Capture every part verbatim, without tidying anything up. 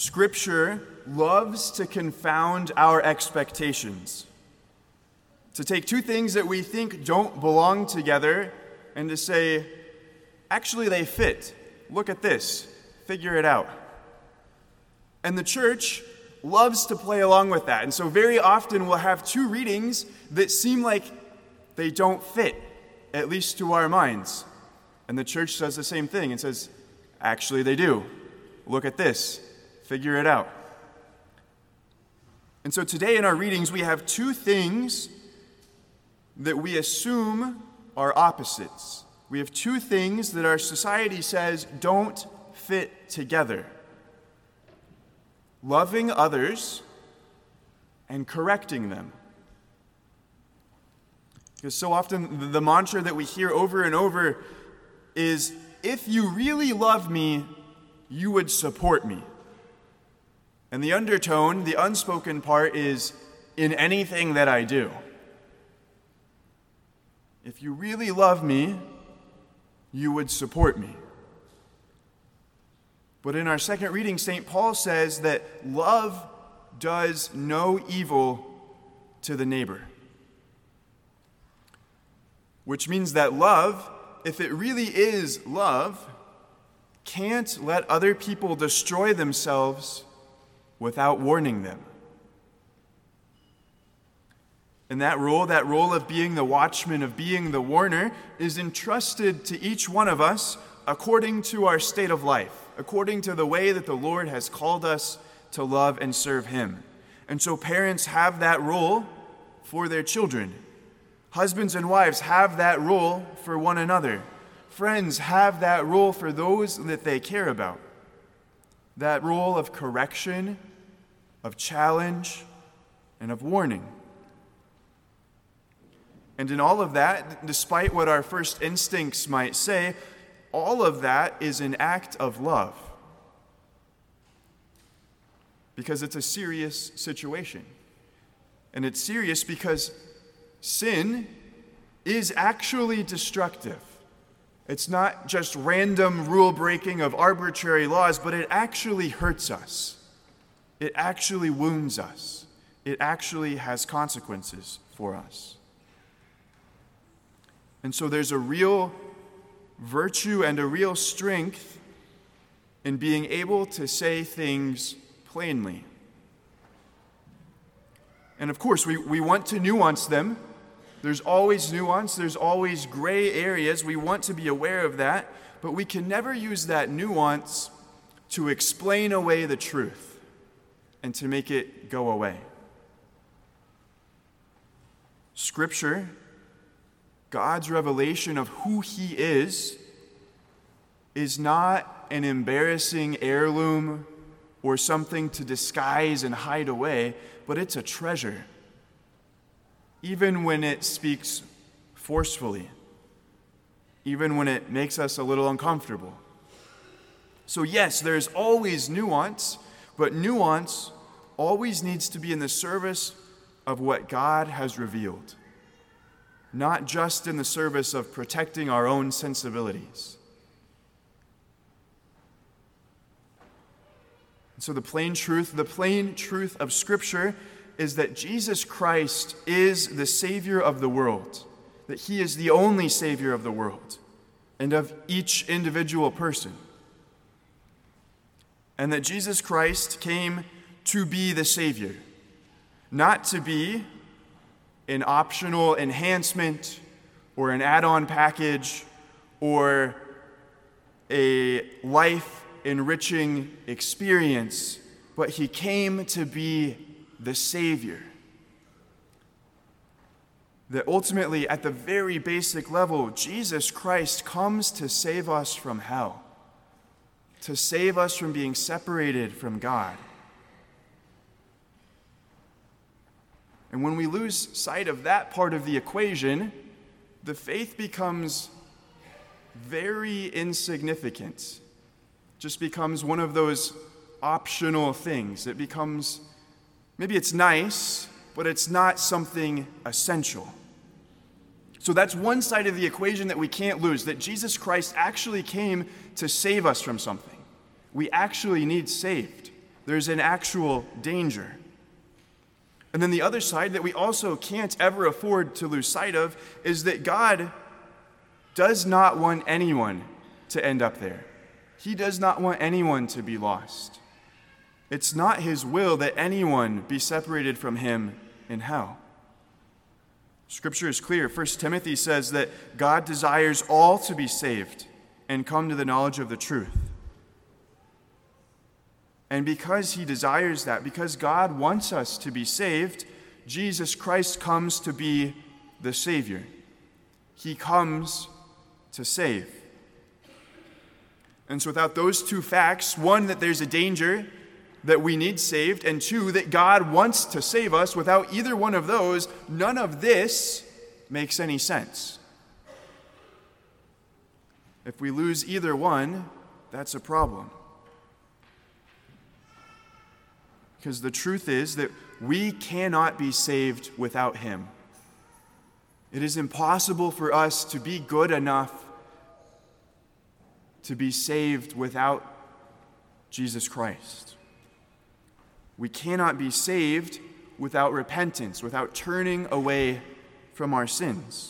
Scripture loves to confound our expectations, to take two things that we think don't belong together and to say, actually they fit. Look at this. Figure it out. And the church loves to play along with that. And so very often we'll have two readings that seem like they don't fit, at least to our minds. And the church does the same thing and says, actually they do. Look at this. Figure it out. And so today in our readings we have two things that we assume are opposites. We have two things that our society says don't fit together: loving others and correcting them. Because so often the mantra that we hear over and over is, if you really love me, you would support me. And the undertone, the unspoken part is, in anything that I do. If you really love me, you would support me. But in our second reading, Saint Paul says that love does no evil to the neighbor. Which means that love, if it really is love, can't let other people destroy themselves without warning them. And that role, that role of being the watchman, of being the warner, is entrusted to each one of us according to our state of life, according to the way that the Lord has called us to love and serve Him. And so parents have that role for their children. Husbands and wives have that role for one another. Friends have that role for those that they care about. That role of correction, of challenge, and of warning. And in all of that, despite what our first instincts might say, all of that is an act of love. Because it's a serious situation. And it's serious because sin is actually destructive. It's not just random rule breaking of arbitrary laws, but it actually hurts us. It actually wounds us. It actually has consequences for us. And so there's a real virtue and a real strength in being able to say things plainly. And of course, we, we want to nuance them. There's always nuance. There's always gray areas. We want to be aware of that. But we can never use that nuance to explain away the truth and to make it go away. Scripture, God's revelation of who He is, is not an embarrassing heirloom or something to disguise and hide away, but it's a treasure. Even when it speaks forcefully, even when it makes us a little uncomfortable. So yes, there's always nuance, but nuance always needs to be in the service of what God has revealed, not just in the service of protecting our own sensibilities. And so the plain truth, the plain truth of Scripture is that Jesus Christ is the Savior of the world, that He is the only Savior of the world and of each individual person, and that Jesus Christ came to be the Savior, not to be an optional enhancement or an add-on package or a life-enriching experience, but He came to be the Savior. That ultimately, at the very basic level, Jesus Christ comes to save us from hell, to save us from being separated from God. And when we lose sight of that part of the equation, the faith becomes very insignificant. Just becomes one of those optional things. It becomes, maybe it's nice, but it's not something essential. So that's one side of the equation that we can't lose, that Jesus Christ actually came to save us from something. We actually need saved. There's an actual danger. And then the other side that we also can't ever afford to lose sight of is that God does not want anyone to end up there. He does not want anyone to be lost. It's not his will that anyone be separated from him in hell. Scripture is clear. First Timothy says that God desires all to be saved and come to the knowledge of the truth. And because he desires that, because God wants us to be saved, Jesus Christ comes to be the Savior. He comes to save. And so without those two facts, one, that there's a danger that we need saved, and two, that God wants to save us, without either one of those, none of this makes any sense. If we lose either one, that's a problem. Because the truth is that we cannot be saved without him. It is impossible for us to be good enough to be saved without Jesus Christ. We cannot be saved without repentance, without turning away from our sins.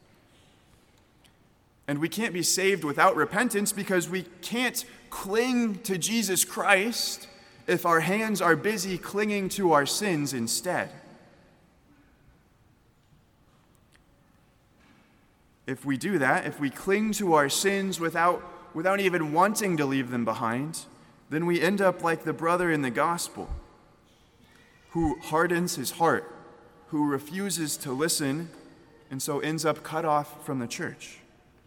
And we can't be saved without repentance because we can't cling to Jesus Christ if our hands are busy clinging to our sins instead. If we do that, if we cling to our sins without, without even wanting to leave them behind, then we end up like the brother in the gospel who hardens his heart, who refuses to listen, and so ends up cut off from the church.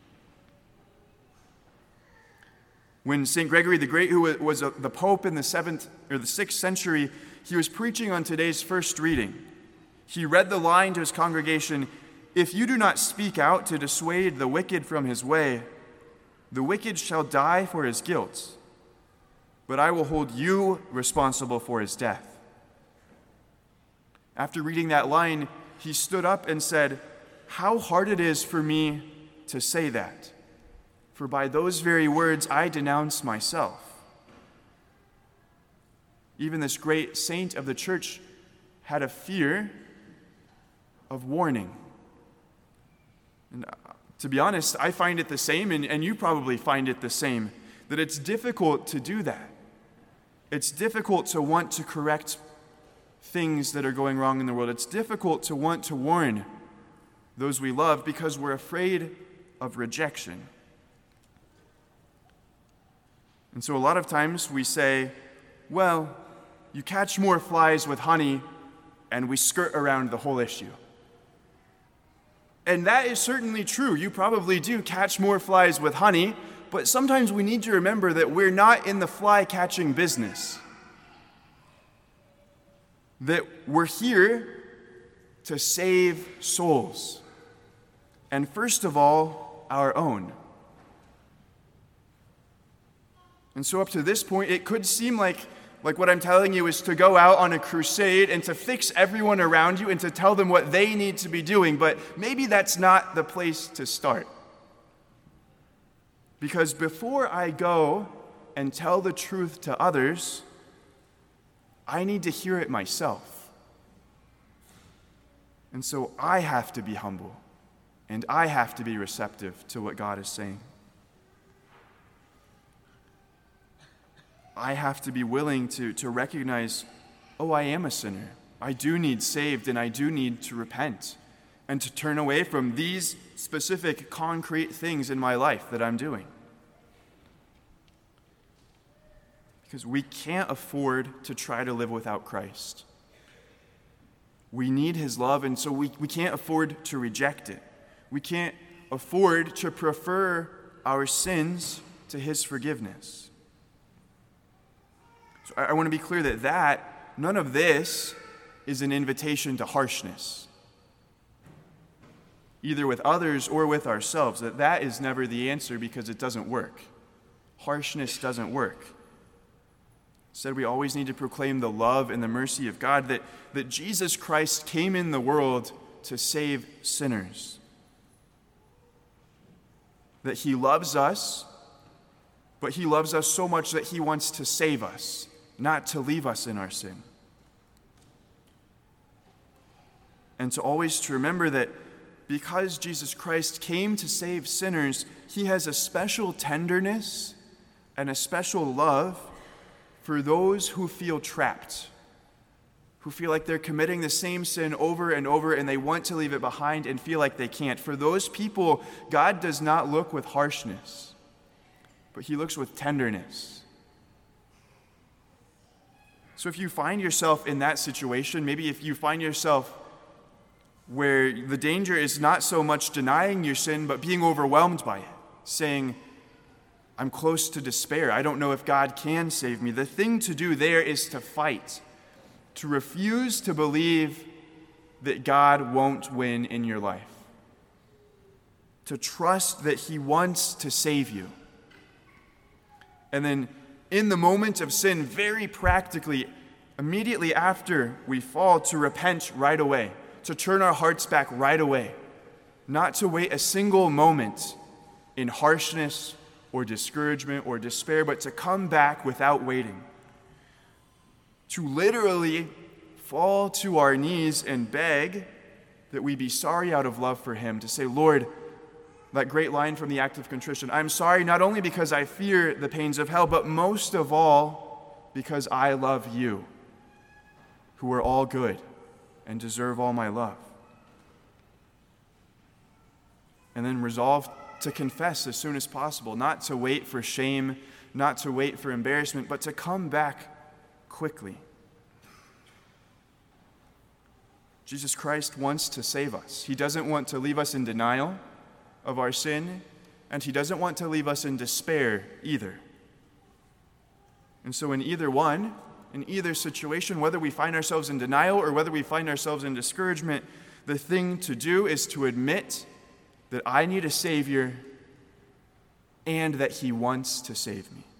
When Saint Gregory the Great, who was the Pope in the seventh or the sixth century, he was preaching on today's first reading. He read the line to his congregation, "If you do not speak out to dissuade the wicked from his way, the wicked shall die for his guilt, but I will hold you responsible for his death." After reading that line, he stood up and said, "How hard it is for me to say that. For by those very words I denounce myself." Even this great saint of the church had a fear of warning. And to be honest, I find it the same, and, and you probably find it the same, that it's difficult to do that. It's difficult to want to correct things that are going wrong in the world. It's difficult to want to warn those we love because we're afraid of rejection. And so a lot of times we say, well, you catch more flies with honey, and we skirt around the whole issue. And that is certainly true. You probably do catch more flies with honey, but sometimes we need to remember that we're not in the fly-catching business. That we're here to save souls. And first of all, our own. And so up to this point, it could seem like, like what I'm telling you is to go out on a crusade and to fix everyone around you and to tell them what they need to be doing, but maybe that's not the place to start. Because before I go and tell the truth to others, I need to hear it myself. And so I have to be humble, and I have to be receptive to what God is saying. I have to be willing to, to recognize, oh, I am a sinner. I do need saved, and I do need to repent and to turn away from these specific concrete things in my life that I'm doing. Because we can't afford to try to live without Christ. We need his love, and so we, we can't afford to reject it. We can't afford to prefer our sins to his forgiveness. So I, I want to be clear that that, none of this is an invitation to harshness, either with others or with ourselves. That that is never the answer because it doesn't work. Harshness doesn't work. Instead, we always need to proclaim the love and the mercy of God, that, that Jesus Christ came in the world to save sinners. That he loves us, but he loves us so much that he wants to save us. not to leave us in our sin. And to always to remember that because Jesus Christ came to save sinners, he has a special tenderness and a special love for those who feel trapped, who feel like they're committing the same sin over and over and they want to leave it behind and feel like they can't. For those people, God does not look with harshness, but he looks with tenderness. So if you find yourself in that situation, maybe if you find yourself where the danger is not so much denying your sin, but being overwhelmed by it, saying, I'm close to despair. I don't know if God can save me. The thing to do there is to fight, to refuse to believe that God won't win in your life, to trust that he wants to save you. And then in the moment of sin, very practically, immediately after we fall, to repent right away, to turn our hearts back right away, not to wait a single moment in harshness or discouragement or despair, but to come back without waiting, to literally fall to our knees and beg that we be sorry out of love for him, to say, Lord, that great line from the Act of Contrition, I'm sorry not only because I fear the pains of hell, but most of all because I love you, who are all good and deserve all my love. And then resolve to confess as soon as possible, not to wait for shame, not to wait for embarrassment, but to come back quickly. Jesus Christ wants to save us. He doesn't want to leave us in denial of our sin, and he doesn't want to leave us in despair either. And so in either one, in either situation, whether we find ourselves in denial or whether we find ourselves in discouragement, the thing to do is to admit that I need a Savior and that he wants to save me.